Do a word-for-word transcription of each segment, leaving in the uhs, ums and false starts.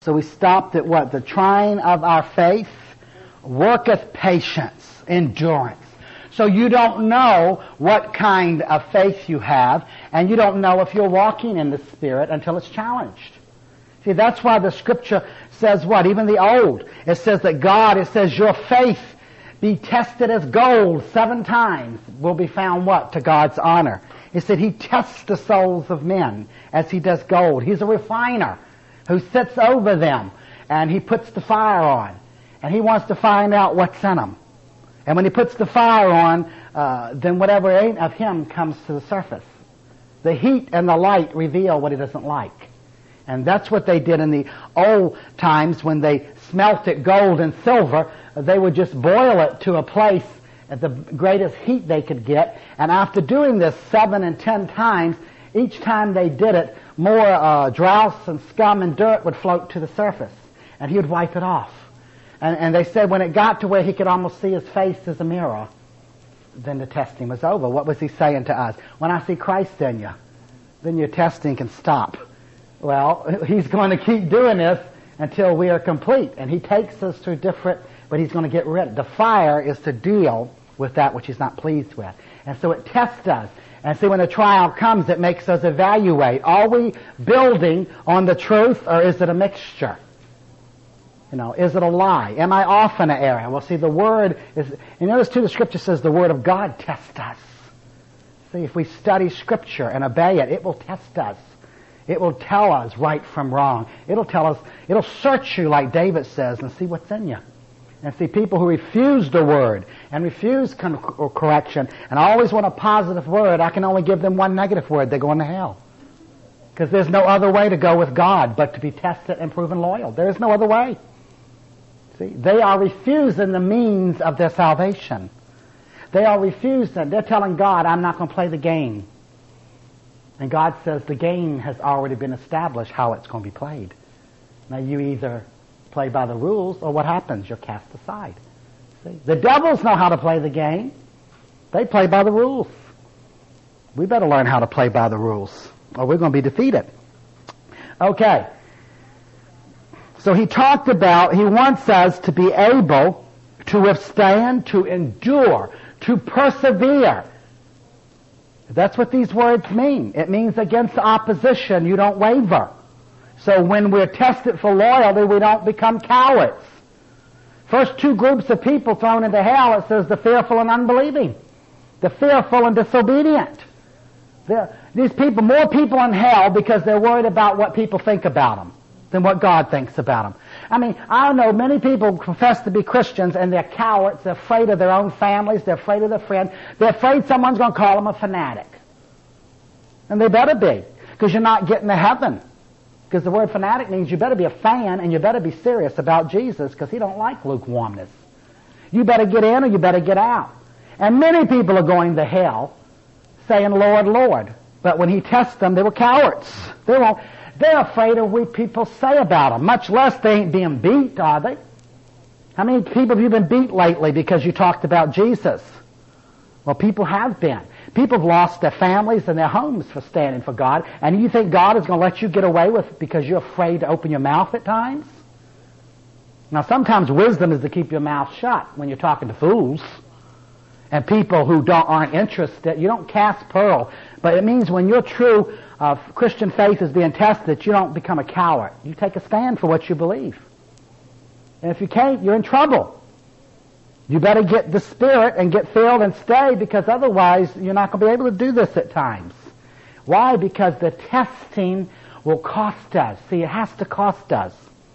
So we stopped at what? The trying of our faith worketh patience, endurance. So you don't know what kind of faith you have, and you don't know if you're walking in the Spirit until it's challenged. See, that's why the Scripture says what? Even the Old, it says that God, it says your faith be tested as gold seven times will be found what? To God's honor. It said He tests the souls of men as He does gold. He's a refiner who sits over them, and He puts the fire on, and He wants to find out what's in them. And when He puts the fire on, uh, then whatever ain't of Him comes to the surface. The heat and the light reveal what He doesn't like. And that's what they did in the old times when they smelted gold and silver. They would just boil it to a place at the greatest heat they could get. And after doing this seven and ten times, each time they did it, more uh, dross and scum and dirt would float to the surface. And He would wipe it off. And, and they said when it got to where he could almost see his face as a mirror, then the testing was over. What was He saying to us? When I see Christ in you, then your testing can stop. Well, He's going to keep doing this until we are complete. And He takes us through different, but He's going to get rid of. The fire is to deal with that which He's not pleased with. And so it tests us. And see, when a trial comes, it makes us evaluate. Are we building on the truth, or is it a mixture? You know, is it a lie? Am I off in an area? Well, see, the Word is, you notice too, the Scripture says the Word of God tests us. See, if we study Scripture and obey it, it will test us. It will tell us right from wrong. It'll tell us, it'll search you like David says and see what's in you. And see, people who refuse the Word and refuse con- correction and always want a positive word, I can only give them one negative word. They're going to hell. Because there's no other way to go with God but to be tested and proven loyal. There is no other way. See, they are refusing the means of their salvation. They are refusing. They're telling God, I'm not going to play the game. And God says the game has already been established how it's going to be played. Now you either play by the rules, or what happens? You're cast aside. See? The devils know how to play the game. They play by the rules. We better learn how to play by the rules, or we're going to be defeated. Okay. So he talked about, he wants us to be able to withstand, to endure, to persevere. That's what these words mean. It means against opposition, you don't waver. So when we're tested for loyalty, we don't become cowards. First two groups of people thrown into hell, it says the fearful and unbelieving. The fearful and disobedient. There, these people, more people in hell because they're worried about what people think about them than what God thinks about them. I mean, I know many people who profess to be Christians and they're cowards. They're afraid of their own families. They're afraid of their friends. They're afraid someone's going to call them a fanatic. And they better be, because you're not getting to heaven. Because the word fanatic means you better be a fan and you better be serious about Jesus, because He don't like lukewarmness. You better get in or you better get out. And many people are going to hell saying, Lord, Lord. But when He tests them, they were cowards. They won't. They're afraid of what people say about them, much less they ain't being beat, are they? How many people have you been beat lately because you talked about Jesus? Well, people have been. People have lost their families and their homes for standing for God, and you think God is going to let you get away with it because you're afraid to open your mouth at times? Now, sometimes wisdom is to keep your mouth shut when you're talking to fools and people who don't aren't interested. You don't cast pearl, but it means when your true uh, Christian faith is being tested, you don't become a coward. You take a stand for what you believe. And if you can't, you're in trouble. You better get the Spirit and get filled and stay, because otherwise you're not going to be able to do this at times. Why? Because the testing will cost us. See, it has to cost us.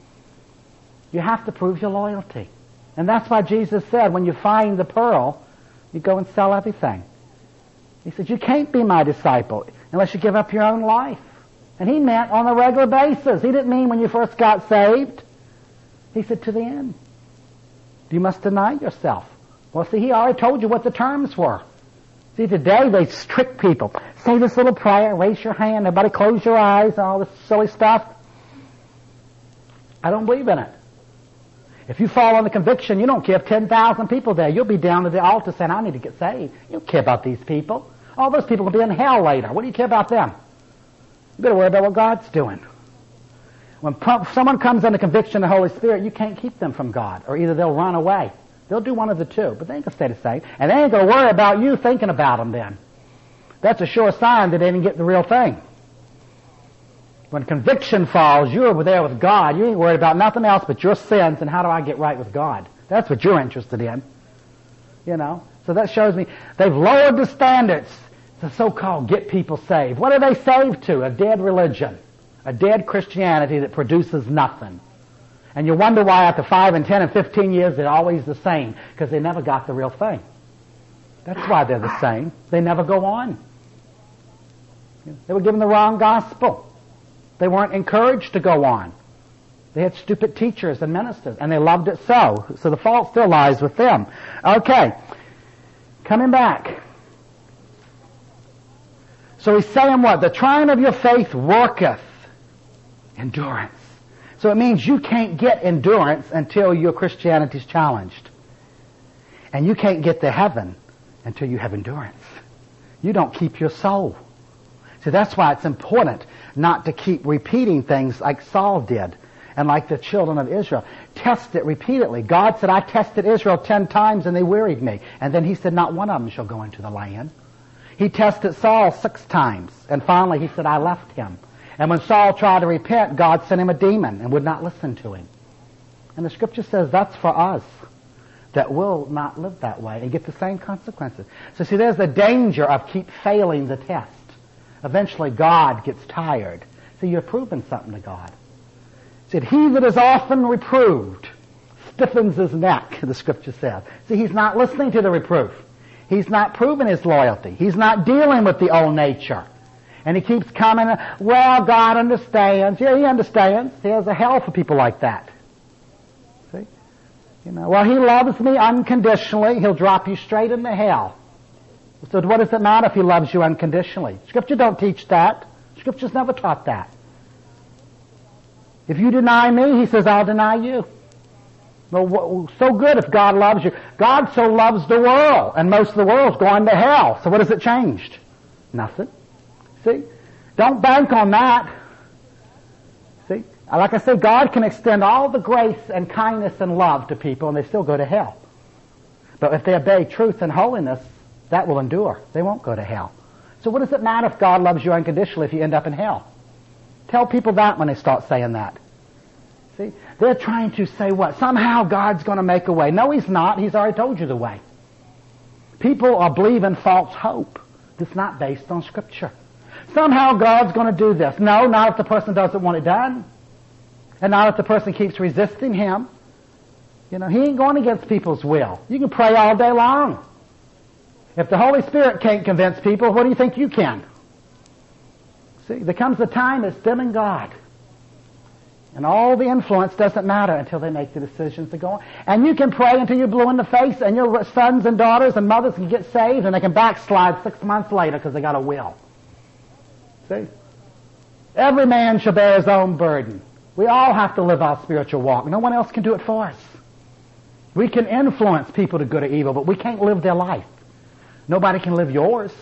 You have to prove your loyalty. And that's why Jesus said, when you find the pearl, you go and sell everything. He said, you can't be my disciple unless you give up your own life. And He meant on a regular basis. He didn't mean when you first got saved. He said to the end. You must deny yourself. Well, see, He already told you what the terms were. See, today they trick people. Say this little prayer, raise your hand, everybody close your eyes, and all this silly stuff. I don't believe in it. If you fall on the conviction, you don't care if ten thousand people there. You'll be down at the altar saying, I need to get saved. You don't care about these people. All those people will be in hell later. What do you care about them? You better worry about what God's doing. When someone comes under conviction of the Holy Spirit, you can't keep them from God, or either they'll run away. They'll do one of the two, but they ain't going to stay the same. And they ain't going to worry about you thinking about them then. That's a sure sign that they didn't get the real thing. When conviction falls, you're there with God. You ain't worried about nothing else but your sins and how do I get right with God. That's what you're interested in. You know? So that shows me they've lowered the standards to so-called get people saved. What are they saved to? A dead religion. A dead Christianity that produces nothing. And you wonder why after five and ten and fifteen years they're always the same. Because they never got the real thing. That's why they're the same. They never go on. They were given the wrong gospel. They weren't encouraged to go on. They had stupid teachers and ministers, and they loved it so. So the fault still lies with them. Okay. Coming back. So he's saying what? The trying of your faith worketh endurance. So it means you can't get endurance until your Christianity is challenged. And you can't get to heaven until you have endurance. You don't keep your soul. So that's why it's important not to keep repeating things like Saul did and like the children of Israel. Test it repeatedly. God said, I tested Israel ten times and they wearied me. And then he said, not one of them shall go into the land. He tested Saul six times. And finally he said, I left him. And when Saul tried to repent, God sent him a demon and would not listen to him. And the scripture says that's for us that will not live that way and get the same consequences. So see, there's the danger of keep failing the test. Eventually God gets tired. See, you're proving something to God. He said, he that is often reproved stiffens his neck, the scripture says. See, he's not listening to the reproof. He's not proving his loyalty. He's not dealing with the old nature. And he keeps coming, well, God understands. Yeah, he understands. There's a hell for people like that. See? You know, well, he loves me unconditionally. He'll drop you straight into hell. So what does it matter if he loves you unconditionally? Scripture don't teach that. Scripture's never taught that. If you deny me, he says, I'll deny you. Well, so good if God loves you. God so loves the world, and most of the world's going to hell. So what has it changed? Nothing. See? Don't bank on that. See? Like I said, God can extend all the grace and kindness and love to people and they still go to hell. But if they obey truth and holiness, that will endure. They won't go to hell. So what does it matter if God loves you unconditionally if you end up in hell? Tell people that when they start saying that. See? They're trying to say what? Somehow God's going to make a way. No, he's not. He's already told you the way. People are believing false hope that's not based on Scripture. Somehow God's going to do this. No, not if the person doesn't want it done. And not if the person keeps resisting him. You know, he ain't going against people's will. You can pray all day long. If the Holy Spirit can't convince people, what do you think you can? See, there comes a time that's them and God. And all the influence doesn't matter until they make the decisions to go on. And you can pray until you're blue in the face and your sons and daughters and mothers can get saved and they can backslide six months later because they got a will. See? Every man shall bear his own burden. We all have to live our spiritual walk. No one else can do it for us. We can influence people to good or evil, but we can't live their life. Nobody can live yours.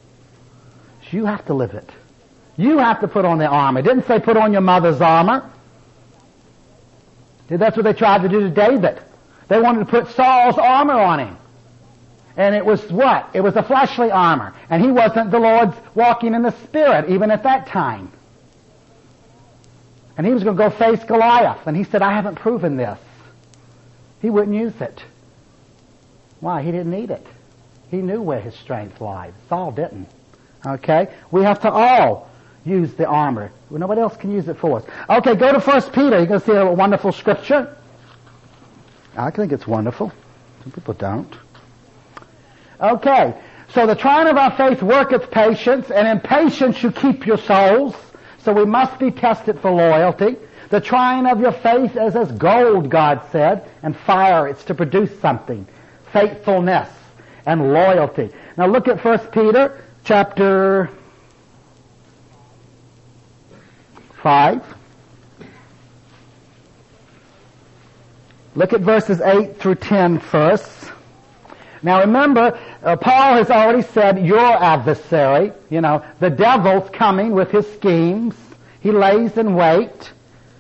So you have to live it. You have to put on the armor. It didn't say put on your mother's armor. That's what they tried to do to David. They wanted to put Saul's armor on him. And it was what? It was a fleshly armor. And he wasn't the Lord's walking in the Spirit, even at that time. And he was going to go face Goliath. And he said, I haven't proven this. He wouldn't use it. Why? He didn't need it. He knew where his strength lies. Saul didn't. Okay? We have to all use the armor. Nobody else can use it for us. Okay, go to First Peter. You're going to see a wonderful scripture. I think it's wonderful. Some people don't. Okay, so the trying of our faith worketh patience, and in patience you keep your souls. So we must be tested for loyalty. The trying of your faith is as gold, God said, and fire. It's to produce something. Faithfulness and loyalty. Now look at First Peter chapter five. Look at verses eight through ten first. Now remember, uh, Paul has already said your adversary, you know, the devil's coming with his schemes. He lays in wait.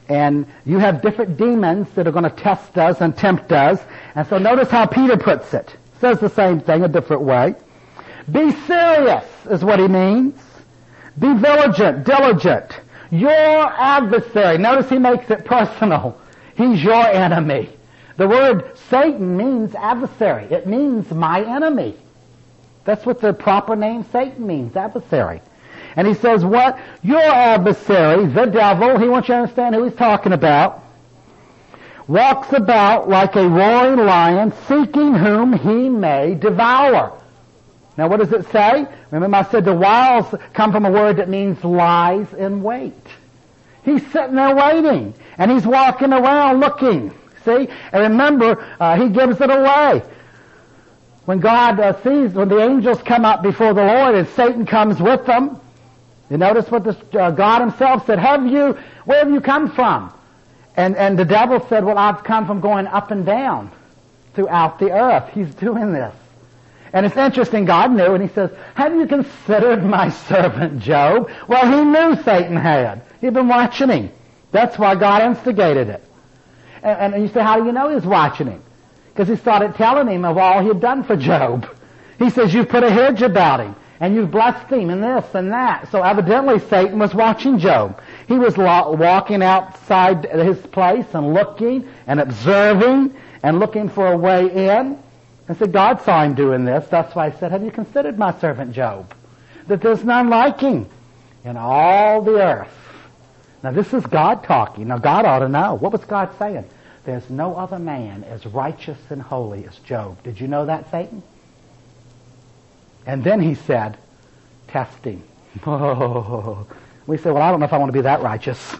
And you have different demons that are going to test us and tempt us. And so notice how Peter puts it. Says the same thing a different way. Be serious is what he means. Be vigilant, diligent. Your adversary. Notice he makes it personal. He's your enemy. The word Satan means adversary. It means my enemy. That's what the proper name Satan means, adversary. And he says what? Your adversary, the devil, he wants you to understand who he's talking about, walks about like a roaring lion, seeking whom he may devour. Now what does it say? Remember I said the wiles come from a word that means lies in wait. He's sitting there waiting, and he's walking around looking. See? And remember, uh, he gives it away. When God uh, sees, when the angels come up before the Lord and Satan comes with them, you notice what this, uh, God himself said, have you, where have you come from? And, and the devil said, well, I've come from going up and down throughout the earth. He's doing this. And it's interesting, God knew, and he says, have you considered my servant Job? Well, he knew Satan had. He'd been watching him. That's why God instigated it. And, and you say, how do you know he was watching him? Because he started telling him of all he had done for Job. He says, you've put a hedge about him, and you've blessed him, and this and that. So evidently Satan was watching Job. He was walking outside his place and looking and observing and looking for a way in. And so God saw him doing this. That's why he said, have you considered my servant Job? That there's none like him in all the earth. Now this is God talking. Now God ought to know. What was God saying? There's no other man as righteous and holy as Job. Did you know that, Satan? And then he said, testing. Oh. We say, well, I don't know if I want to be that righteous.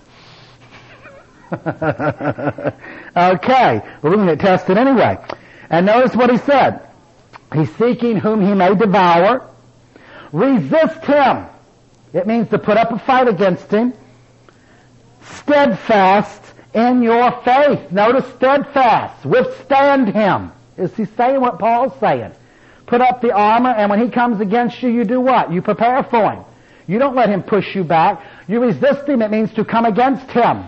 Okay. Well, we're going to get tested anyway. And notice what he said. He's seeking whom he may devour. Resist him. It means to put up a fight against him. Steadfast in your faith. Notice steadfast. Withstand him. Is he saying what Paul's saying? Put up the armor, and when he comes against you, you do what? You prepare for him. You don't let him push you back. You resist him. It means to come against him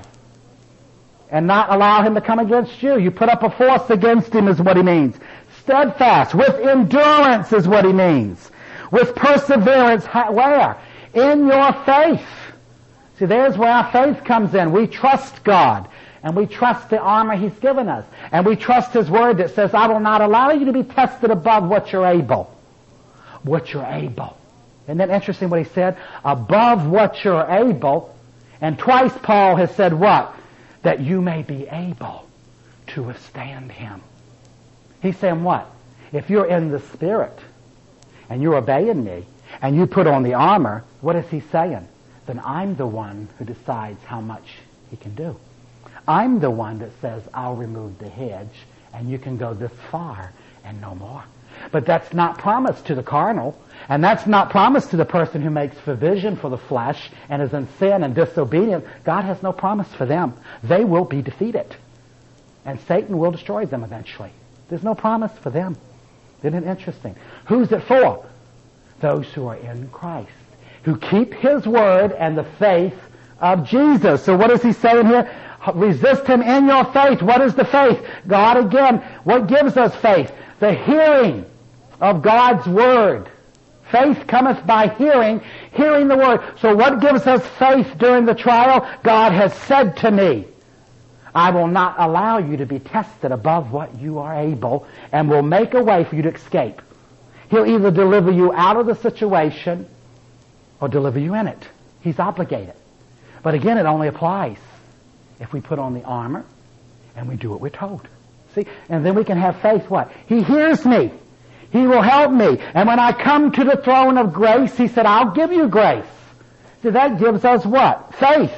and not allow him to come against you. You put up a force against him is what he means. Steadfast. With endurance is what he means. With perseverance. Where? In your faith. See, there's where our faith comes in. We trust God. And we trust the armor he's given us. And we trust his word that says, I will not allow you to be tested above what you're able. What you're able. Isn't that interesting what he said? Above what you're able. And twice Paul has said what? That you may be able to withstand him. He's saying what? If you're in the Spirit and you're obeying me and you put on the armor, what is he saying? Then I'm the one who decides how much he can do. I'm the one that says, I'll remove the hedge, and you can go this far and no more. But that's not promised to the carnal, and that's not promised to the person who makes provision for the flesh and is in sin and disobedient. God has no promise for them. They will be defeated, and Satan will destroy them eventually. There's no promise for them. Isn't it interesting? Who's it for? Those who are in Christ, who keep his word and the faith of Jesus. So what is he saying here? Resist him in your faith. What is the faith? God again. What gives us faith? The hearing of God's word. Faith cometh by hearing, hearing the word. So what gives us faith during the trial? God has said to me, I will not allow you to be tested above what you are able, and will make a way for you to escape. He'll either deliver you out of the situation or deliver you in it. He's obligated. But again, it only applies if we put on the armor and we do what we're told. See? And then we can have faith what? He hears me. He will help me. And when I come to the throne of grace, he said, I'll give you grace. See, that gives us what? Faith.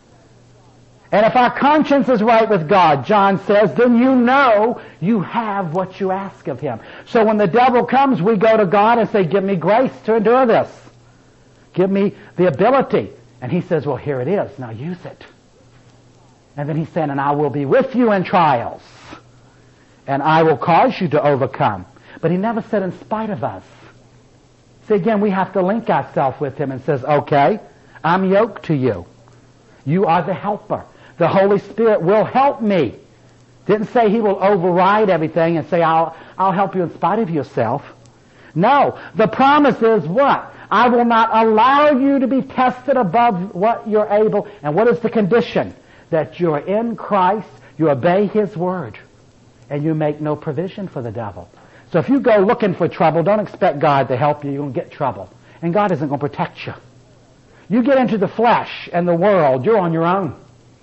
And if our conscience is right with God, John says, then you know you have what you ask of him. So when the devil comes, we go to God and say, give me grace to endure this. Give me the ability. And he says, well, here it is. Now use it. And then he's saying, and I will be with you in trials. And I will cause you to overcome. But he never said in spite of us. See, again, we have to link ourselves with him and says, okay, I'm yoked to you. You are the helper. The Holy Spirit will help me. Didn't say He will override everything and say, I'll, I'll help you in spite of yourself. No. The promise is what? I will not allow you to be tested above what you're able. And what is the condition? That you're in Christ, you obey His word, and you make no provision for the devil. So if you go looking for trouble, don't expect God to help you. You're going to get trouble. And God isn't going to protect you. You get into the flesh and the world, you're on your own.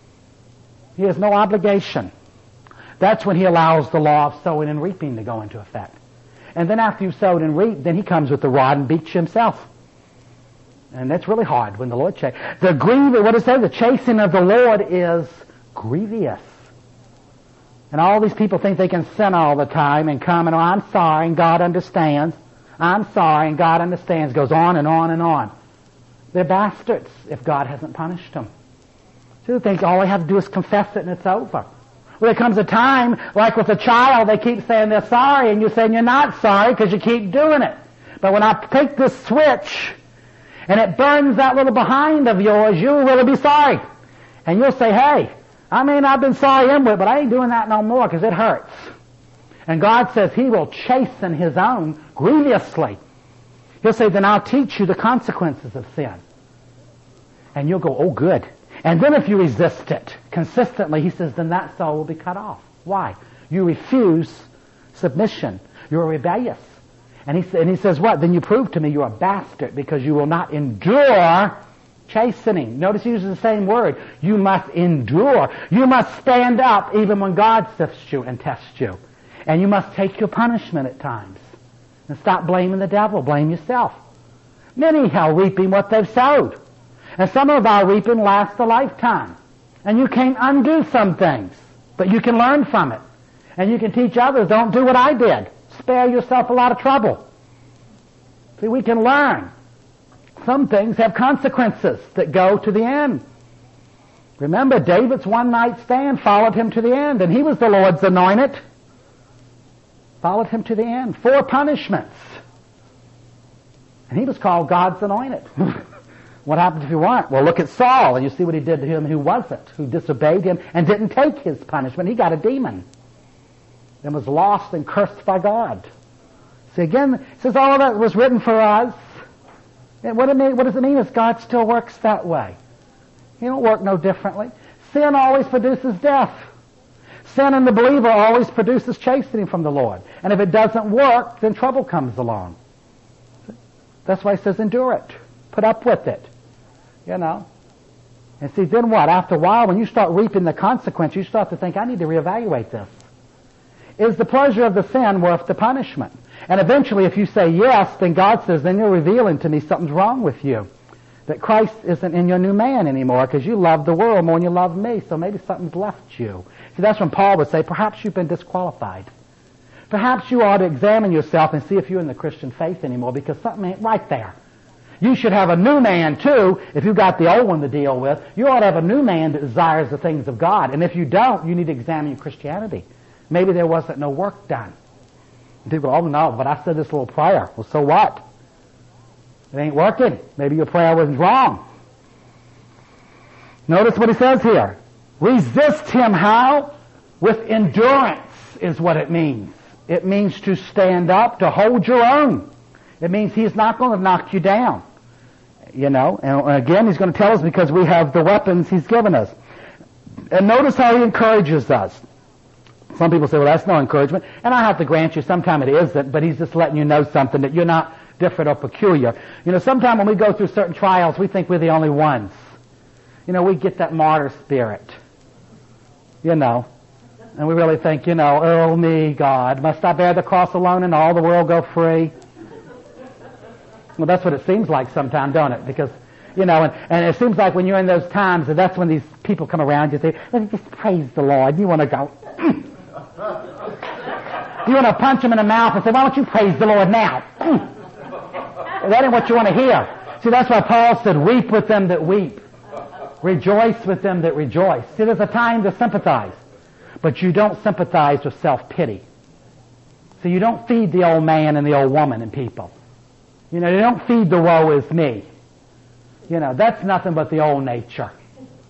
He has no obligation. That's when He allows the law of sowing and reaping to go into effect. And then after you've sowed and reaped, then He comes with the rod and beats you Himself. And that's really hard when the Lord chases. The grievous, what it says, the chasing of the Lord is grievous. And all these people think they can sin all the time and come and, oh, I'm sorry, and God understands. I'm sorry, and God understands. Goes on and on and on. They're bastards if God hasn't punished them. So they think all they have to do is confess it and it's over. Well, there comes a time, like with a child, they keep saying they're sorry, and you're saying you're not sorry because you keep doing it. But when I take this switch, and it burns that little behind of yours, you'll really be sorry. And you'll say, hey, I mean, I've been sorry inward, but I ain't doing that no more because it hurts. And God says He will chasten His own grievously. He'll say, then I'll teach you the consequences of sin. And you'll go, oh, good. And then if you resist it consistently, He says, then that soul will be cut off. Why? You refuse submission. You're rebellious. And he, and he says what? Then you prove to me you're a bastard because you will not endure chastening. Notice he uses the same word. You must endure. You must stand up even when God sifts you and tests you. And you must take your punishment at times. And stop blaming the devil. Blame yourself. Many are reaping what they've sowed. And some of our reaping lasts a lifetime. And you can't undo some things. But you can learn from it. And you can teach others, don't do what I did. Spare yourself a lot of trouble. See, we can learn. Some things have consequences that go to the end. Remember, David's one-night stand followed him to the end, and he was the Lord's anointed. Followed him to the end. Four punishments. And he was called God's anointed. What happens if you weren't? Well, look at Saul, and you see what he did to him who wasn't, who disobeyed him and didn't take his punishment. He got a demon and was lost and cursed by God. See, again, it says all of that was written for us. And what, it mean, what does it mean is God still works that way. He don't work no differently. Sin always produces death. Sin in the believer always produces chastening from the Lord. And if it doesn't work, then trouble comes along. That's why he says endure it. Put up with it. You know. And see, then what? After a while, when you start reaping the consequence, you start to think, I need to reevaluate this. Is the pleasure of the sin worth the punishment? And eventually, if you say yes, then God says, then you're revealing to me something's wrong with you. That Christ isn't in your new man anymore because you love the world more than you love me, so maybe something's left you. See, that's when Paul would say, perhaps you've been disqualified. Perhaps you ought to examine yourself and see if you're in the Christian faith anymore because something ain't right there. You should have a new man, too, if you've got the old one to deal with. You ought to have a new man that desires the things of God. And if you don't, you need to examine your Christianity. Maybe there wasn't no work done. And people go, oh, no, but I said this little prayer. Well, so what? It ain't working. Maybe your prayer was wrong. Notice what he says here. Resist him how? With endurance is what it means. It means to stand up, to hold your own. It means he's not going to knock you down. You know, and again, he's going to tell us because we have the weapons he's given us. And notice how he encourages us. Some people say, well, that's no encouragement. And I have to grant you, sometimes it isn't, but he's just letting you know something, that you're not different or peculiar. You know, sometimes when we go through certain trials, we think we're the only ones. You know, we get that martyr spirit. You know, and we really think, you know, oh me, God, must I bear the cross alone and all the world go free? Well, that's what it seems like sometimes, don't it? Because, you know, and, and it seems like when you're in those times, and that's when these people come around you and say, let me just praise the Lord. You want to go, mm. You want to punch them in the mouth and say, why don't you praise the Lord now? Mm. That ain't what you want to hear. See, that's why Paul said, weep with them that weep. Rejoice with them that rejoice. See, there's a time to sympathize. But you don't sympathize with self-pity. So you don't feed the old man and the old woman and people. You know, you don't feed the woe is me. You know, that's nothing but the old nature.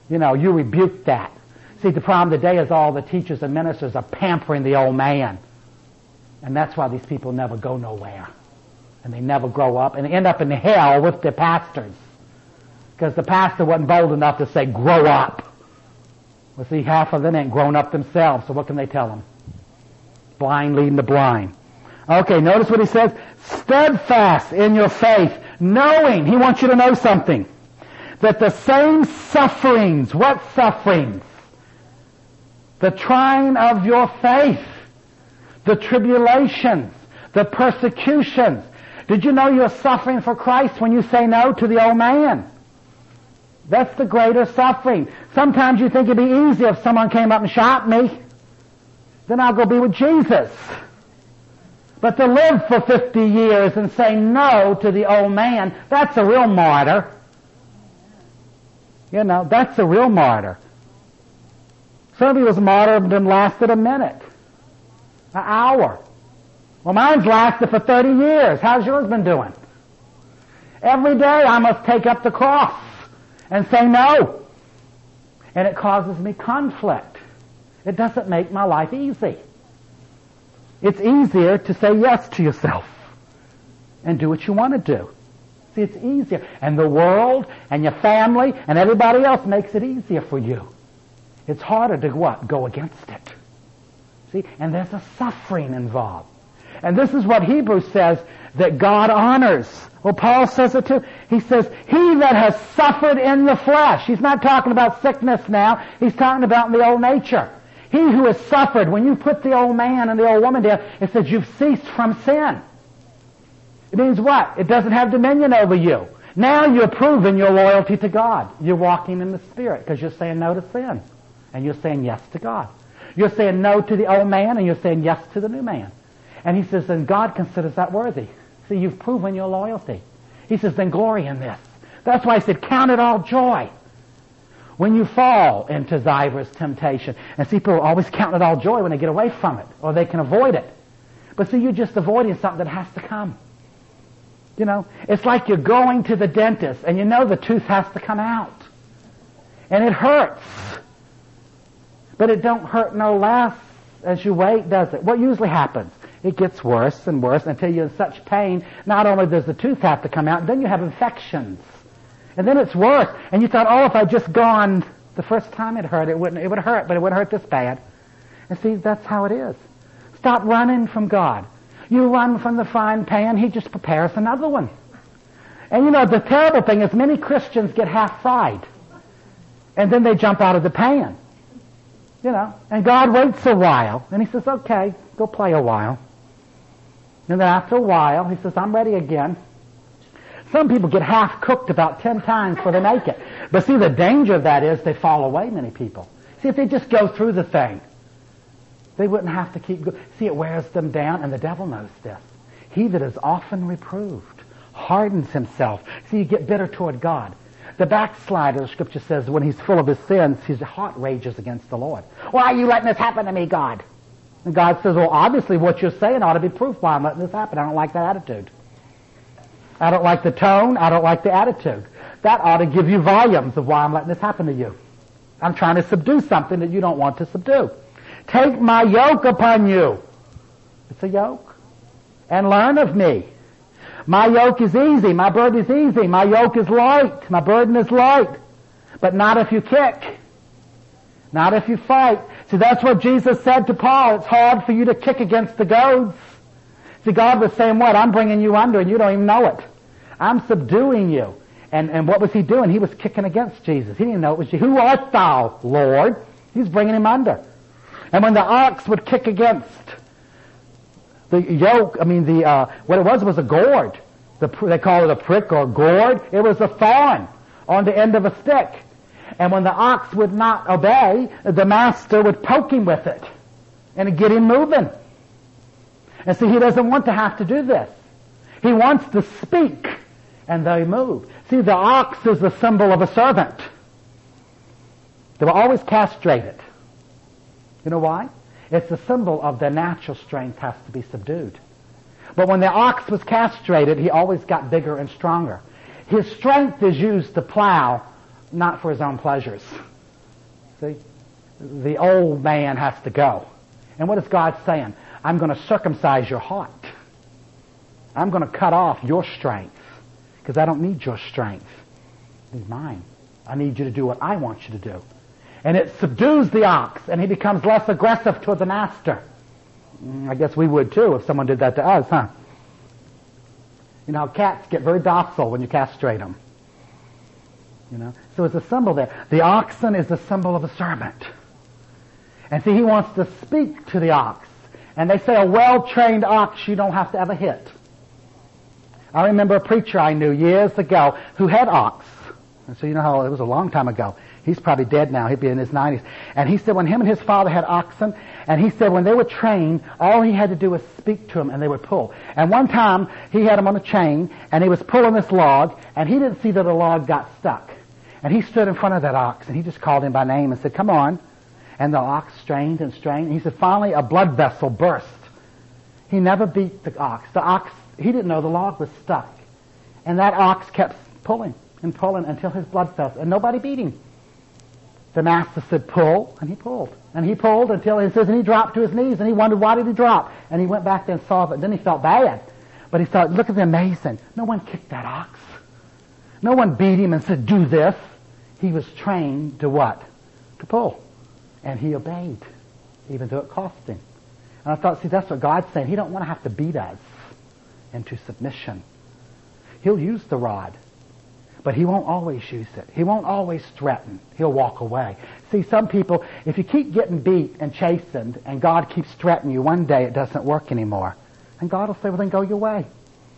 You know, you rebuke that. See, the problem today is all the teachers and ministers are pampering the old man. And that's why these people never go nowhere. And they never grow up and end up in hell with their pastors. Because the pastor wasn't bold enough to say, grow up. Well, see, half of them ain't grown up themselves, so what can they tell them? Blind leading the blind. Okay, notice what he says. Steadfast in your faith, knowing, he wants you to know something, that the same sufferings, what sufferings? The trying of your faith, the tribulations, the persecutions. Did you know you're suffering for Christ when you say no to the old man? That's the greater suffering. Sometimes you think it'd be easier if someone came up and shot me. Then I'll go be with Jesus. But to live for fifty years and say no to the old man, that's a real martyr. You know, that's a real martyr. Some of was martyred and lasted a minute, an hour. Well, mine's lasted for thirty years. How's yours been doing? Every day I must take up the cross and say no. And it causes me conflict. It doesn't make my life easy. It's easier to say yes to yourself and do what you want to do. See, it's easier. And the world and your family and everybody else makes it easier for you. It's harder to what? Go against it. See? And there's a suffering involved. And this is what Hebrews says that God honors. Well, Paul says it too. He says, he that has suffered in the flesh. He's not talking about sickness now. He's talking about the old nature. He who has suffered, when you put the old man and the old woman down, it says you've ceased from sin. It means what? It doesn't have dominion over you. Now you're proving your loyalty to God. You're walking in the Spirit because you're saying no to sin. And you're saying yes to God. You're saying no to the old man and you're saying yes to the new man. And he says, then God considers that worthy. See, you've proven your loyalty. He says, then glory in this. That's why I said, count it all joy when you fall into divers temptation. And see, people always count it all joy when they get away from it, or they can avoid it. But see, you're just avoiding something that has to come. You know, it's like you're going to the dentist, and you know the tooth has to come out. And it hurts. But it don't hurt no less as you wait, does it? What usually happens? It gets worse and worse until you're in such pain. Not only does the tooth have to come out, then you have infections. And then it's worse. And you thought, oh, if I'd just gone the first time it hurt, it wouldn't, it would hurt, but it wouldn't hurt this bad. And see, that's how it is. Stop running from God. You run from the frying pan, he just prepares another one. And you know, the terrible thing is many Christians get half fried. And then they jump out of the pan. You know, and God waits a while, and he says, okay, go play a while. And then after a while, he says, I'm ready again. Some people get half cooked about ten times before they make it. But see, the danger of that is they fall away, many people. See, if they just go through the thing, they wouldn't have to keep going. See, it wears them down, and the devil knows this. He that is often reproved hardens himself. See, you get bitter toward God. The backslider, the scripture says, when he's full of his sins, his heart rages against the Lord. Why are you letting this happen to me, God? And God says, well, obviously what you're saying ought to be proof why I'm letting this happen. I don't like that attitude. I don't like the tone. I don't like the attitude. That ought to give you volumes of why I'm letting this happen to you. I'm trying to subdue something that you don't want to subdue. Take my yoke upon you. It's a yoke. And learn of me. My yoke is easy. My burden is easy. My yoke is light. My burden is light. But not if you kick. Not if you fight. See, that's what Jesus said to Paul. It's hard for you to kick against the goads. See, God was saying what? I'm bringing you under and you don't even know it. I'm subduing you. And, and what was he doing? He was kicking against Jesus. He didn't know it was you. Who art thou, Lord? He's bringing him under. And when the ox would kick against the yoke, I mean, the uh, what it was was a gourd. The, they call it a prick or a gourd. It was a thorn on the end of a stick. And when the ox would not obey, the master would poke him with it and get him moving. And see, he doesn't want to have to do this. He wants to speak, and they move. See, the ox is the symbol of a servant. They were always castrated. You know why? It's a symbol of their natural strength has to be subdued. But when the ox was castrated, he always got bigger and stronger. His strength is used to plow, not for his own pleasures. See? The old man has to go. And what is God saying? I'm going to circumcise your heart. I'm going to cut off your strength because I don't need your strength. It's mine. I need you to do what I want you to do. And it subdues the ox, and he becomes less aggressive toward the master. I guess we would too if someone did that to us, huh? You know, cats get very docile when you castrate them. You know, so it's a symbol there. The oxen is the symbol of the servant. And see, he wants to speak to the ox. And they say a well-trained ox you don't have to ever hit. I remember a preacher I knew years ago who had ox. And so you know how it was a long time ago. He's probably dead now. He'd be in his nineties. And he said when him and his father had oxen, and he said when they were trained, all he had to do was speak to them and they would pull. And one time he had them on a chain and he was pulling this log and he didn't see that the log got stuck. And he stood in front of that ox and he just called him by name and said, come on. And the ox strained and strained. And he said finally a blood vessel burst. He never beat the ox. The ox, he didn't know the log was stuck. And that ox kept pulling and pulling until his blood fell. And nobody beat him. The master said, pull, and he pulled. And he pulled until he says, and he dropped to his knees, and he wondered, why did he drop? And he went back there and saw it, and then he felt bad. But he thought, look at the amazing. No one kicked that ox. No one beat him and said, do this. He was trained to what? To pull. And he obeyed, even though it cost him. And I thought, see, that's what God's saying. He don't want to have to beat us into submission. He'll use the rod. But he won't always use it. He won't always threaten. He'll walk away. See, some people, if you keep getting beat and chastened and God keeps threatening you, one day it doesn't work anymore. And God will say, well, then go your way.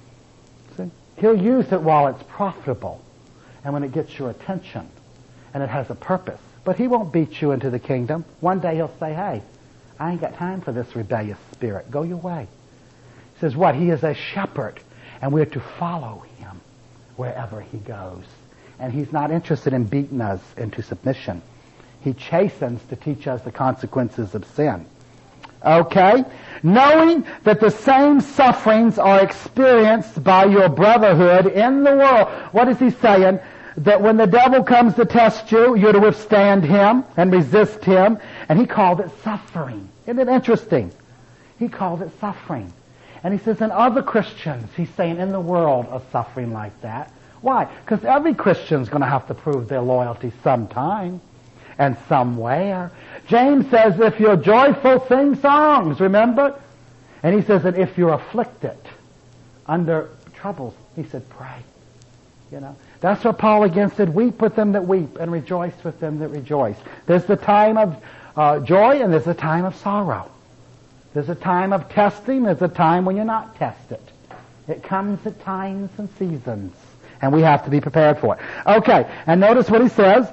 See? He'll use it while it's profitable and when it gets your attention and it has a purpose. But he won't beat you into the kingdom. One day he'll say, hey, I ain't got time for this rebellious spirit. Go your way. He says what? He is a shepherd and we're to follow him wherever he goes. And he's not interested in beating us into submission. He chastens to teach us the consequences of sin. Okay? Knowing that the same sufferings are experienced by your brotherhood in the world. What is he saying? That when the devil comes to test you, you're to withstand him and resist him. And he called it suffering. Isn't it interesting? He called it suffering. And he says, and other Christians, he's saying, in the world are suffering like that. Why? Because every Christian's going to have to prove their loyalty sometime and somewhere. James says, if you're joyful, sing songs, remember? And he says that if you're afflicted under troubles, he said, pray. You know, that's what Paul again said, weep with them that weep and rejoice with them that rejoice. There's the time of uh, joy and there's a time of sorrow. There's a time of testing. There's a time when you're not tested. It comes at times and seasons. And we have to be prepared for it. Okay, and notice what he says.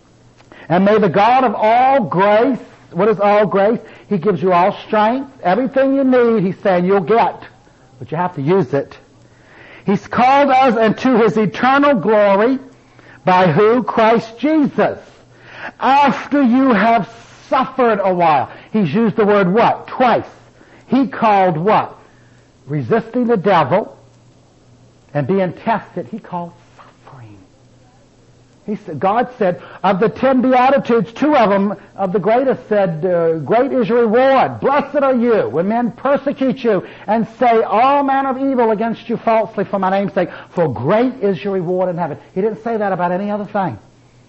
And may the God of all grace, what is all grace? He gives you all strength. Everything you need, he's saying you'll get. But you have to use it. He's called us into his eternal glory by who? Christ Jesus. After you have suffered a while. He's used the word what? Twice. He called what? Resisting the devil and being tested. He called suffering. He said, God said, of the ten Beatitudes, two of them, of the greatest, said, uh, great is your reward. Blessed are you when men persecute you and say all manner of evil against you falsely for my name's sake, for great is your reward in heaven. He didn't say that about any other thing.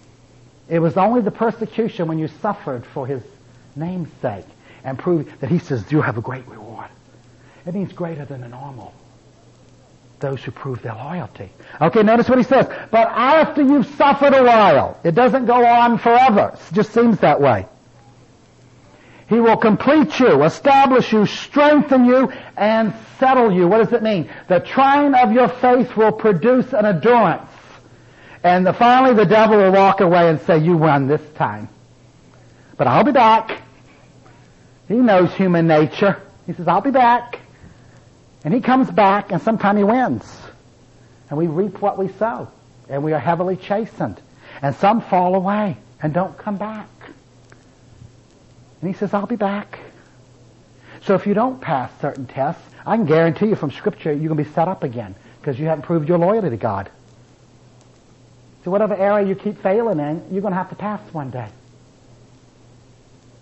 It was only the persecution when you suffered for his name's sake and proved that he says you have a great reward. It means greater than the normal. Those who prove their loyalty. Okay, notice what he says. But after you've suffered a while, it doesn't go on forever. It just seems that way. He will complete you, establish you, strengthen you, and settle you. What does it mean? The trying of your faith will produce an endurance. And the, finally the devil will walk away and say, you won this time. But I'll be back. He knows human nature. He says, I'll be back. And he comes back, and sometime he wins. And we reap what we sow. And we are heavily chastened. And some fall away and don't come back. And he says, I'll be back. So if you don't pass certain tests, I can guarantee you from Scripture you're going to be set up again because you haven't proved your loyalty to God. So whatever area you keep failing in, you're going to have to pass one day.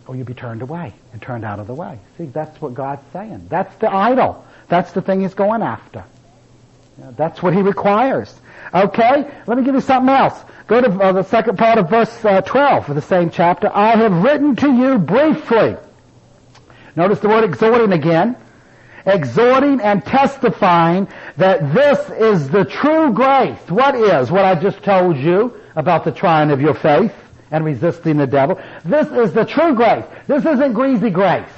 or you'll be turned away and turned out of the way. See, that's what God's saying. That's the idol. That's the thing he's going after. You know, that's what he requires. Okay? Let me give you something else. Go to uh, the second part of verse uh, twelve of the same chapter. I have written to you briefly. Notice the word exhorting again. Exhorting and testifying that this is the true grace. What is? What I just told you about the trying of your faith and resisting the devil. This is the true grace. This isn't greasy grace.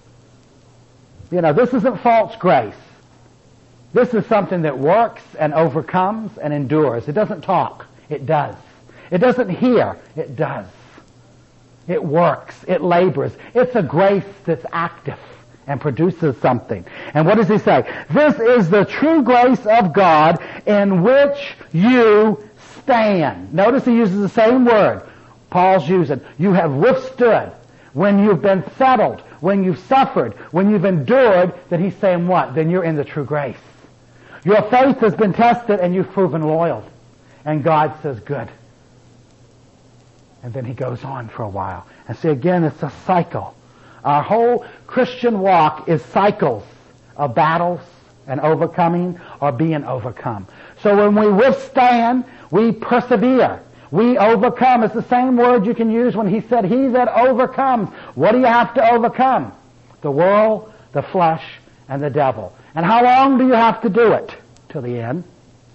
You know, this isn't false grace. This is something that works and overcomes and endures. It doesn't talk. It does. It doesn't hear. It does. It works. It labors. It's a grace that's active and produces something. And what does he say? This is the true grace of God in which you stand. Notice he uses the same word Paul's using. You have withstood. When you've been settled, when you've suffered, when you've endured, then he's saying what? Then you're in the true grace. Your faith has been tested and you've proven loyal. And God says, good. And then he goes on for a while. And see, again, it's a cycle. Our whole Christian walk is cycles of battles and overcoming or being overcome. So when we withstand, we persevere. We overcome. It's the same word you can use when he said, he that overcomes. What do you have to overcome? The world, the flesh, and the devil. And how long do you have to do it? Till the end.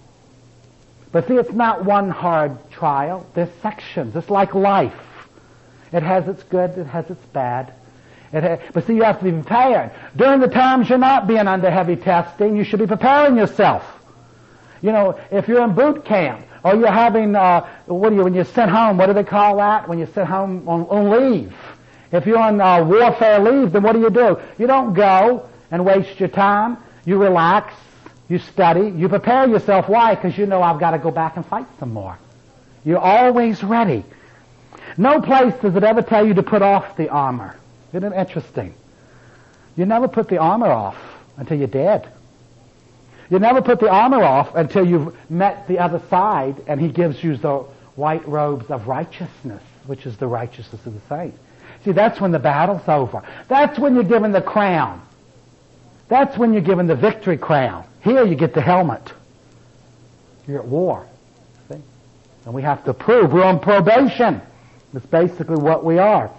But see, it's not one hard trial. There's sections. It's like life. It has its good, it has its bad. It ha- but see, you have to be prepared. During the times you're not being under heavy testing, you should be preparing yourself. You know, if you're in boot camp, or you're having, uh, what do you, when you're sent home, what do they call that? When you're sent home on, on leave. If you're on uh, warfare leave, then what do you do? You don't go and waste your time. You relax. You study. You prepare yourself. Why? Because you know I've got to go back and fight some more. You're always ready. No place does it ever tell you to put off the armor. Isn't it interesting? You never put the armor off until you're dead. You never put the armor off until you've met the other side and he gives you the white robes of righteousness, which is the righteousness of the saints. See, that's when the battle's over. That's when you're given the crown. That's when you're given the victory crown. Here you get the helmet. You're at war. See? And we have to prove we're on probation. That's basically what we are.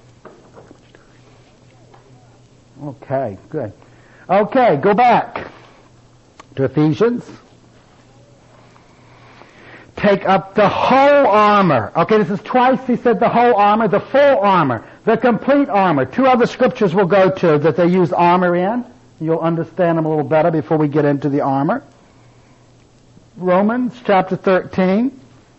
Okay, good. Okay, go back to Ephesians. Take up the whole armor. Okay, this is twice he said the whole armor, the full armor, the complete armor. Two other scriptures we'll go to that they use armor in. You'll understand them a little better before we get into the armor. Romans chapter thirteen.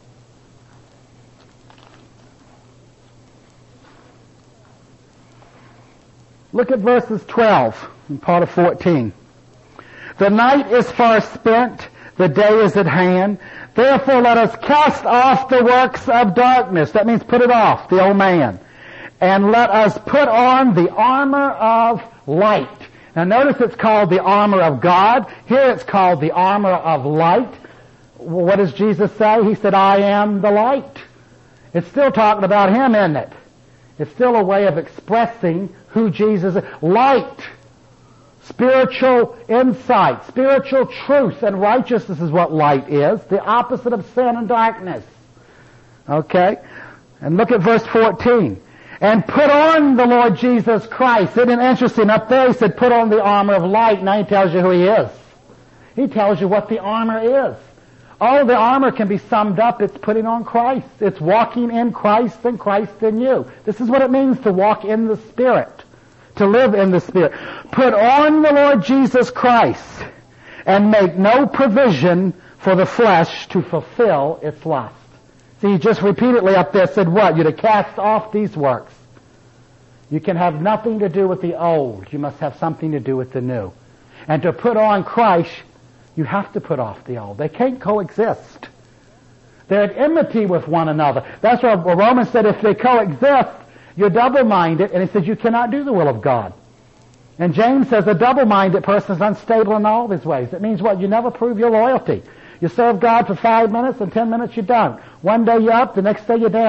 Look at verses twelve and part of fourteen. The night is far spent, the day is at hand. Therefore let us cast off the works of darkness. That means put it off, the old man. And let us put on the armor of light. Now notice it's called the armor of God. Here it's called the armor of light. What does Jesus say? He said, I am the light. It's still talking about him, isn't it? It's still a way of expressing who Jesus is. Light. Spiritual insight, spiritual truth and righteousness is what light is. The opposite of sin and darkness. Okay? And look at verse fourteen. And put on the Lord Jesus Christ. Isn't it interesting? Up there he said, put on the armor of light. Now he tells you who he is. He tells you what the armor is. All the armor can be summed up. It's putting on Christ. It's walking in Christ and Christ in you. This is what it means to walk in the Spirit. To live in the Spirit. Put on the Lord Jesus Christ and make no provision for the flesh to fulfill its lust. See, he just repeatedly up there said what? You're to cast off these works. You can have nothing to do with the old. You must have something to do with the new. And to put on Christ, you have to put off the old. They can't coexist. They're at enmity with one another. That's why Romans said if they coexist, you're double-minded, and he says you cannot do the will of God. And James says a double-minded person is unstable in all of his ways. It means what? You never prove your loyalty. You serve God for five minutes, and ten minutes you're done. One day you're up, the next day you're down.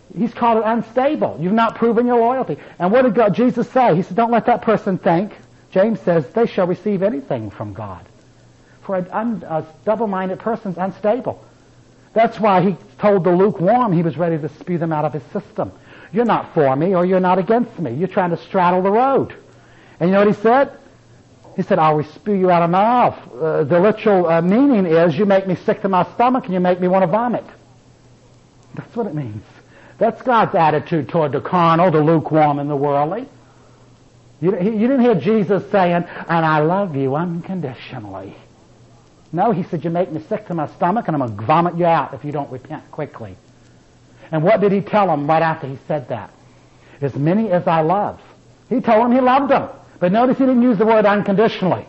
He's called it unstable. You've not proven your loyalty. And what did God, Jesus say? He said, don't let that person think. James says, they shall receive anything from God. For a, un, a double-minded person's unstable. That's why he told the lukewarm he was ready to spew them out of his system. You're not for me or you're not against me. You're trying to straddle the road. And you know what he said? He said, I'll spew you out of my mouth. Uh, the literal uh, meaning is you make me sick to my stomach and you make me want to vomit. That's what it means. That's God's attitude toward the carnal, the lukewarm, and the worldly. You, you didn't hear Jesus saying, and I love you unconditionally. No, he said, you make me sick to my stomach and I'm going to vomit you out if you don't repent quickly. And what did he tell them right after he said that? As many as I love. He told them he loved them. But notice he didn't use the word unconditionally.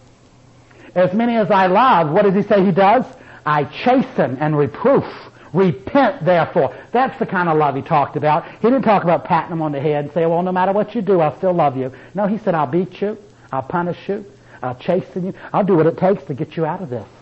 As many as I love, what does he say he does? I chasten and reproof. Repent, therefore. That's the kind of love he talked about. He didn't talk about patting them on the head and say, well, no matter what you do, I'll still love you. No, he said, I'll beat you. I'll punish you. I'll chasten you. I'll do what it takes to get you out of this.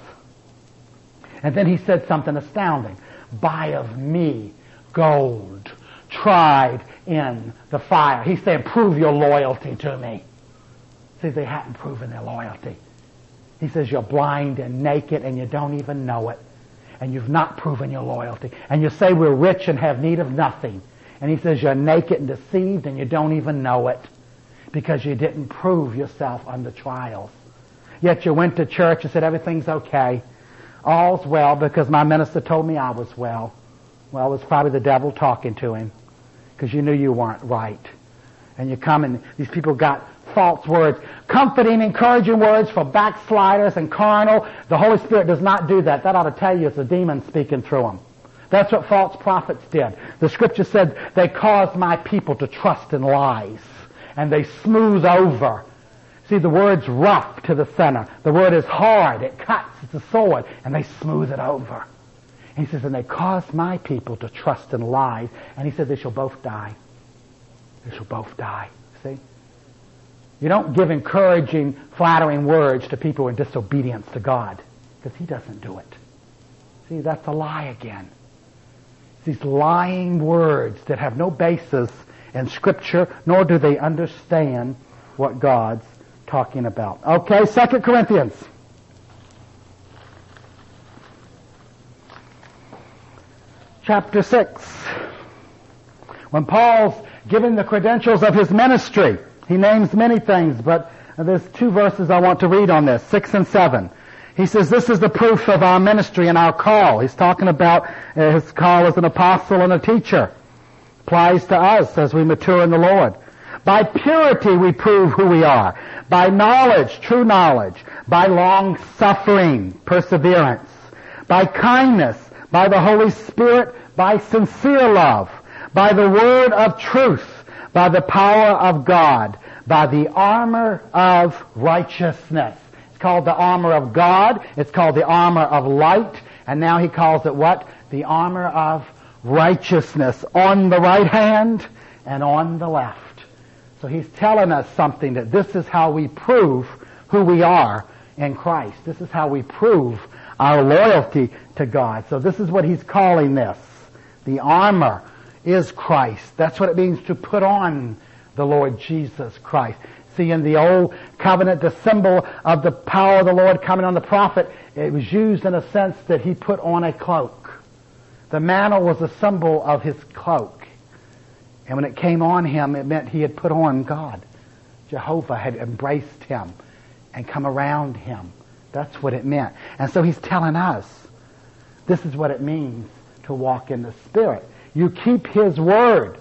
And then he said something astounding. Buy of me gold, tried in the fire. He said, prove your loyalty to me. See, they hadn't proven their loyalty. He says, you're blind and naked and you don't even know it. And you've not proven your loyalty. And you say we're rich and have need of nothing. And he says you're naked and deceived and you don't even know it. Because you didn't prove yourself under trials. Yet you went to church and said everything's okay. All's well because my minister told me I was well. Well, it was probably the devil talking to him. Because you knew you weren't right. And you come and these people got false words, comforting, encouraging words for backsliders and carnal. The Holy Spirit does not do that. That ought to tell you it's a demon speaking through them. That's what false prophets did. The scripture said they caused my people to trust in lies. And they smooth over. See, the word's rough to the center. The word is hard. It cuts. It's a sword. And they smooth it over. And he says, and they caused my people to trust in lies. And he said, they shall both die. They shall both die. See? You don't give encouraging, flattering words to people in disobedience to God, because he doesn't do it. See, that's a lie again. These lying words that have no basis in Scripture, nor do they understand what God's talking about. Okay, Second Corinthians. Chapter six. When Paul's giving the credentials of his ministry, he names many things, but there's two verses I want to read on this, six and seven. He says, this is the proof of our ministry and our call. He's talking about uh, his call as an apostle and a teacher. Applies to us as we mature in the Lord. By purity we prove who we are. By knowledge, true knowledge. By long suffering, perseverance. By kindness, by the Holy Spirit, by sincere love. By the word of truth. By the power of God, by the armor of righteousness. It's called the armor of God. It's called the armor of light. And now he calls it what? The armor of righteousness on the right hand and on the left. So he's telling us something, that this is how we prove who we are in Christ. This is how we prove our loyalty to God. So this is what he's calling this. The armor is Christ. That's what it means to put on the Lord Jesus Christ. See, in the Old Covenant, the symbol of the power of the Lord coming on the prophet, it was used in a sense that he put on a cloak. The mantle was a symbol of his cloak. And when it came on him, it meant he had put on God. Jehovah had embraced him and come around him. That's what it meant. And so he's telling us, this is what it means to walk in the Spirit. You keep his word.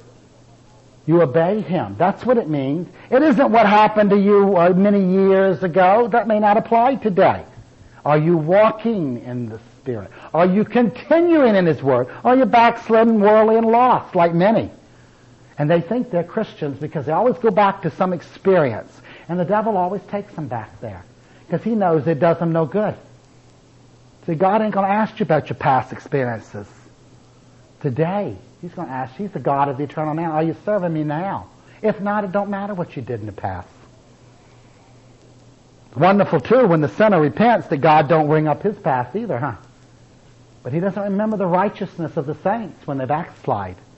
You obey him. That's what it means. It isn't what happened to you uh, many years ago. That may not apply today. Are you walking in the Spirit? Are you continuing in his word? Are you backslidden, worldly, and lost like many? And they think they're Christians because they always go back to some experience. And the devil always takes them back there because he knows it does them no good. See, God ain't going to ask you about your past experiences. Today, he's going to ask you, he's the God of the eternal man. Are you serving me now? If not, it don't matter what you did in the past. Wonderful, too, when the sinner repents, that God don't bring up his past either, huh? But he doesn't remember the righteousness of the saints when they backslide.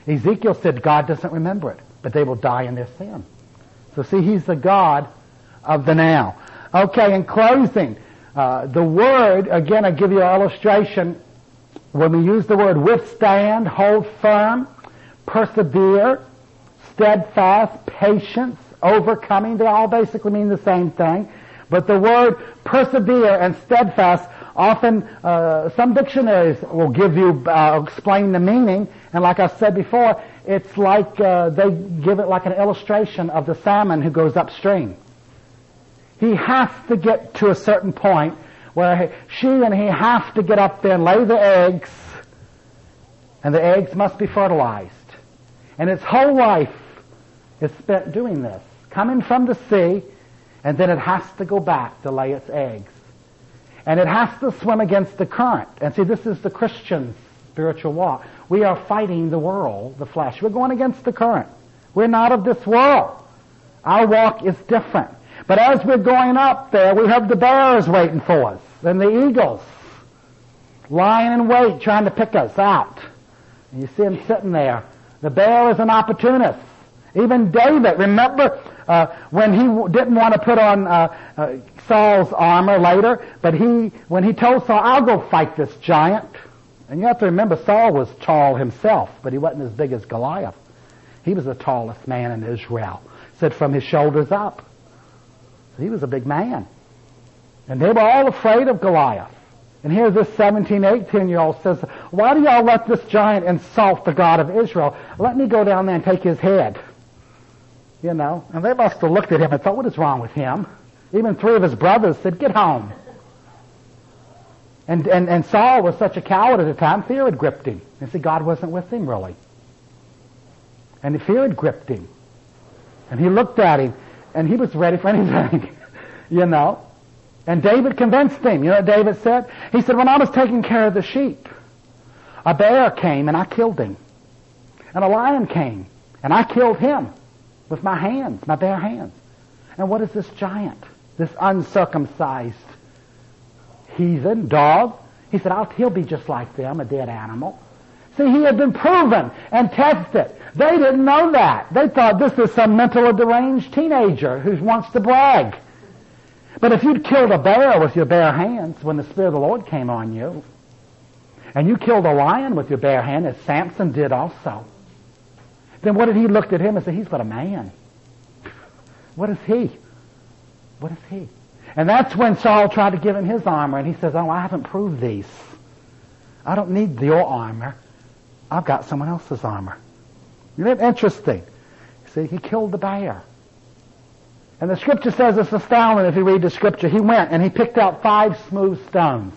Ezekiel said God doesn't remember it, but they will die in their sin. So see, he's the God of the now. Okay, in closing, uh, the word, again, I'll give you an illustration. When we use the word withstand, hold firm, persevere, steadfast, patience, overcoming, they all basically mean the same thing. But the word persevere and steadfast, often uh, some dictionaries will give you, uh, explain the meaning. And like I said before, it's like uh, they give it like an illustration of the salmon who goes upstream. He has to get to a certain point where she and he have to get up there and lay the eggs, and the eggs must be fertilized. And its whole life is spent doing this, coming from the sea, and then it has to go back to lay its eggs. And it has to swim against the current. And see, this is the Christian's spiritual walk. We are fighting the world, the flesh. We're going against the current. We're not of this world. Our walk is different. But as we're going up there, we have the bears waiting for us, and the eagles lying in wait, trying to pick us out. And you see them sitting there. The bear is an opportunist. Even David, remember uh, when he w- didn't want to put on uh, uh, Saul's armor later, but he, when he told Saul, I'll go fight this giant. And you have to remember, Saul was tall himself, but he wasn't as big as Goliath. He was the tallest man in Israel. Said from his shoulders up. He was a big man. And they were all afraid of Goliath. And here this seventeen, eighteen-year-old says, why do y'all let this giant insult the God of Israel? Let me go down there and take his head. You know, and they must have looked at him and thought, what is wrong with him? Even three of his brothers said, get home. And, and, and Saul was such a coward at the time, fear had gripped him. And see, God wasn't with him, really. And the fear had gripped him. And he looked at him, and he was ready for anything, you know. And David convinced him. You know what David said? He said, when I was taking care of the sheep, a bear came and I killed him. And a lion came and I killed him with my hands, my bare hands. And what is this giant, this uncircumcised heathen dog? He said, I'll, he'll be just like them, a dead animal. See, he had been proven and tested. They didn't know that. They thought this is some mentally deranged teenager who wants to brag. But if you'd killed a bear with your bare hands when the Spirit of the Lord came on you, and you killed a lion with your bare hand, as Samson did also, then what did he look at him and say, he's but a man. What is he? What is he? And that's when Saul tried to give him his armor, and he says, oh, I haven't proved these. I don't need your armor. I've got someone else's armor. Isn't it interesting? See, he killed the bear. And the scripture says it's astounding if you read the scripture. He went and he picked out five smooth stones.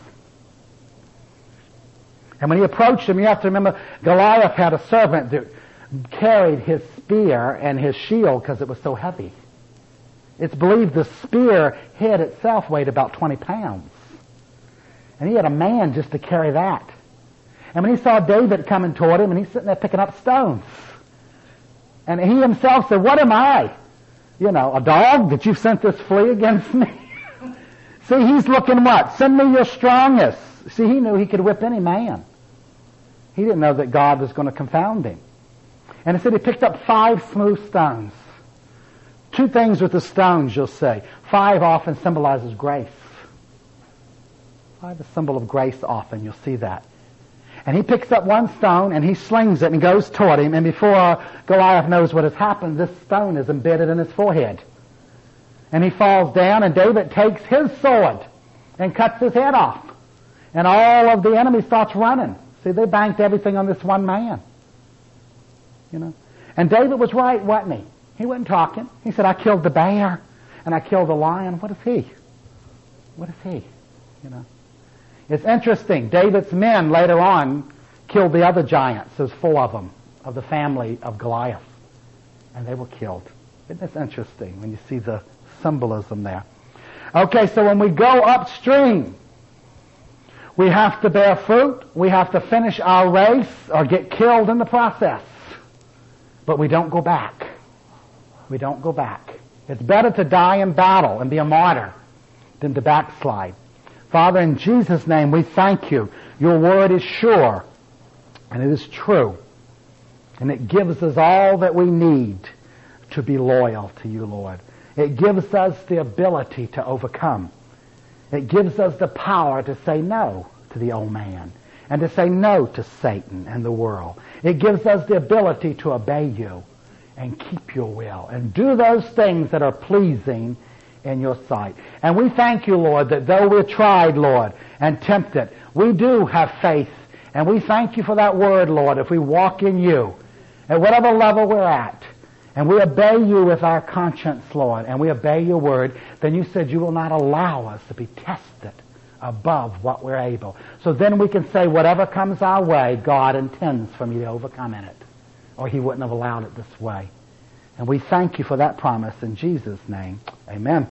And when he approached him, you have to remember, Goliath had a servant that carried his spear and his shield because it was so heavy. It's believed the spear head itself weighed about twenty pounds. And he had a man just to carry that. And when he saw David coming toward him, and he's sitting there picking up stones. And he himself said, what am I? You know, a dog that you've sent this flea against me? See, he's looking what? Send me your strongest. See, he knew he could whip any man. He didn't know that God was going to confound him. And he said he picked up five smooth stones. Two things with the stones, you'll say. Five often symbolizes grace. Five is a symbol of grace often, you'll see that. And he picks up one stone and he slings it and goes toward him, and before Goliath knows what has happened, this stone is embedded in his forehead. And he falls down, and David takes his sword and cuts his head off. And all of the enemy starts running. See, they banked everything on this one man. You know. And David was right, wasn't he? He wasn't talking. He said, I killed the bear and I killed the lion. What is he? What is he? You know. It's interesting. David's men later on killed the other giants. There's four of them, of the family of Goliath. And they were killed. Isn't this interesting when you see the symbolism there? Okay, so when we go upstream, we have to bear fruit. We have to finish our race or get killed in the process. But we don't go back. We don't go back. It's better to die in battle and be a martyr than to backslide. Father, in Jesus' name, we thank you. Your word is sure, and it is true. And it gives us all that we need to be loyal to you, Lord. It gives us the ability to overcome. It gives us the power to say no to the old man and to say no to Satan and the world. It gives us the ability to obey you and keep your will and do those things that are pleasing in your sight. And we thank you, Lord, that though we're tried, Lord, and tempted, we do have faith. And we thank you for that word, Lord, if we walk in you at whatever level we're at, and we obey you with our conscience, Lord, and we obey your word, then you said you will not allow us to be tested above what we're able. So then we can say whatever comes our way, God intends for me to overcome in it, or he wouldn't have allowed it this way. And we thank you for that promise in Jesus' name. Amen.